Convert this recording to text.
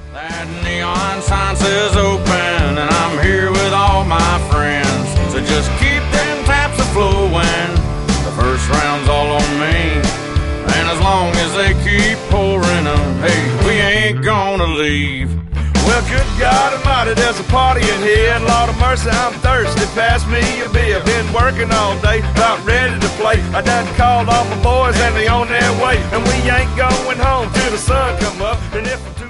That neon sign says open, and I'm here with all my friends. So just keep them taps a-flowing, the first round's all on me. And as long as they keep pouring them, hey, we ain't gonna leave. Well, good God Almighty, there's a party in here, and Lord of mercy, I'm thirsty. Pass me a beer. Been working all day, about ready to play. I done called all my boys, and they on their way. And we ain't going home till the sun come up. And if I'm too